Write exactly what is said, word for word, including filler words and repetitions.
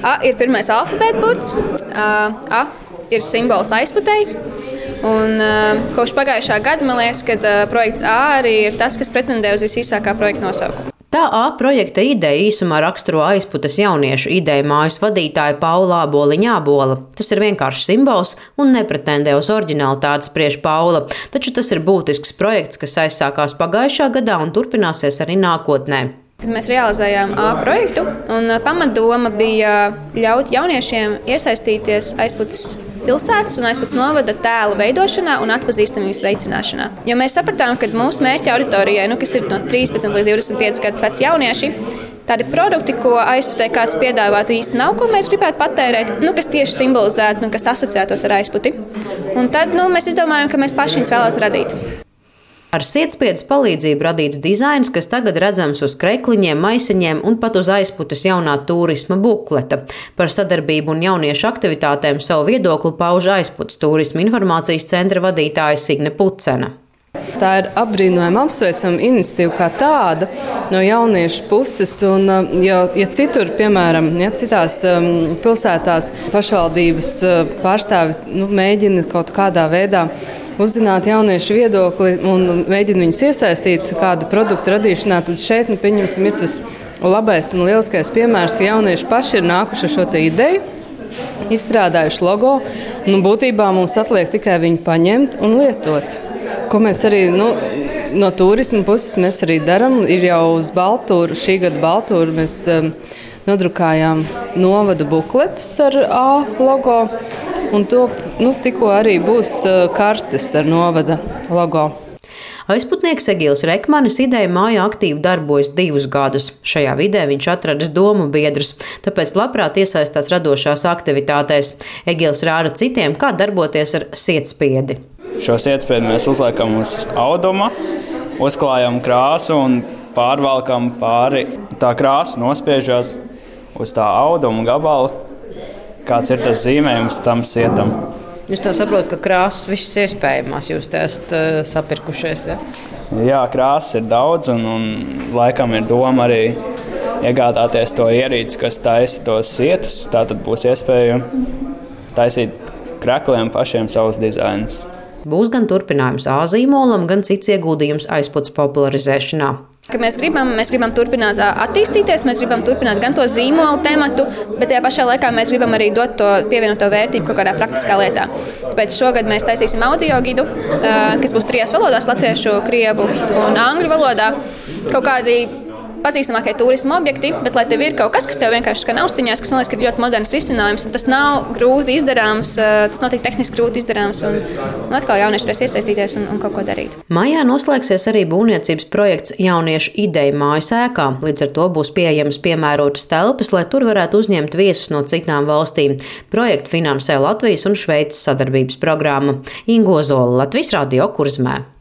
A ir pirmais alfabēta burts, A ir simbols aizputei. Un, uh, kopš pagājušā gada man liekas, ka uh, projekts A arī ir tas, kas pretendē uz visīsākā projekta nosaukumu. Tā A projekta ideja īsumā raksturo aizputes jauniešu ideju mājas vadītāja Paula Āboliņa Ābola. Tas ir vienkāršs simbols un nepretendē uz oriģinalitāti, spriež Paula, taču tas ir būtisks projekts, kas aizsākās pagājušā gadā un turpināsies arī nākotnē. Kad mēs realizējām A projektu, un pamatdoma bija ļaut jauniešiem iesaistīties aizputes pilsētas un aizputes novada tēla veidošanā un atpazīstamības veicināšanā. Jo mēs sapratām, ka mūsu mērķa auditorijai, nu, kas ir no trīspadsmit līdz divdesmit pieci gadus veci jaunieši, tādi produkti, ko aizputē kāds piedāvātu, īsti nav, ko mēs gribētu patērēt, nu, kas tieši simbolizētu, nu, kas asociētos ar aizputi. Un tad nu, mēs izdomājām, ka mēs paši viņus vēlētu radīt. Ar sietspiedes palīdzību radīts dizains, kas tagad redzams uz krekliņiem, maisiņiem un pat uz aizputes jaunā turisma bukleta. Par sadarbību un jauniešu aktivitātēm savu viedokli pauž Aizputes turisma informācijas centra vadītāja Signe Pucena. Tā ir apbrīnojama, apsveicama iniciatīva kā tāda no jauniešu puses. Un, ja, ja citur, piemēram, ja citās um, pilsētās pašvaldības uh, pārstāvi nu, mēģina kaut kādā veidā uzzināt jauniešu viedokli un mēģina viņus iesaistīt kāda produkta radīšanā, tad šeit, nu, pieņemsim, ir tas labais un lieliskais piemērs, ka jaunieši paši ir nākuši ar šo te ideju, izstrādājuši logo, un būtībā mums atliek tikai viņu paņemt un lietot. Ko mēs arī, nu, no turisma puses mēs arī darām, ir jau uz Baltūru, šī gada Baltūru mēs um, nodrukājām novada bukletus ar A logo. Un to nu, tikko arī būs kartes ar novada logo. Aizputnieks Egils Rekmanis ideja mājā aktīvi darbojas divus gadus. Šajā vidē viņš atradis domu biedrus, tāpēc labprāt iesaistās radošās aktivitātēs. Egils rāda citiem, kā darboties ar sietspiedi. Šo sietspiedi mēs uzliekam uz auduma, uzklājam krāsu un pārvalkam pāri. Tā krāsa nospiežas uz tā auduma gabalu. Kāds ir tas zīmējums tam sietam? Es tā saprotu, ka krāsas visas iespējamās jūs te esat uh, sapirkušies, ja? Jā, krāsas ir daudz un, un laikam ir doma arī iegādāties to ierīci, kas taisa tos sietus. Tātad būs iespēja taisīt krekliem pašiem savus dizainus. Būs gan turpinājums A zīmolam, gan cits ieguldījums aizputes popularizēšanā. Ka mēs gribam, mēs gribam turpināt attīstīties, mēs gribam turpināt gan to zīmolu tematu, bet tajā pašā laikā mēs gribam arī dot to pievienoto vērtību kaut kādā praktiskā lietā. Tāpēc šogad mēs taisīsim audio gidu, kas būs trijās valodās - latviešu, krievu un angļu valodā. Kaut kādi pazīstamākie turisma objekti, bet lai tev ir kaut kas, kas tev vienkārši skan austiņās, kas man liekas, ka ir ļoti moderns risinājums, un tas nav grūti izdarāms, tas nav tik tehniski grūti izdarāms, un, un atkal jaunieši varēs iesaistīties un, un kaut ko darīt. Maijā noslēgsies arī būvniecības projekts Jauniešu ideju mājas ēkā. Līdz ar to būs pieejamas piemērotas telpas, lai tur varētu uzņemt viesus no citām valstīm. Projektu finansē Latvijas un Šveices sadarbības programma. Ingo Zola, Latvijas Radio Kurzmē.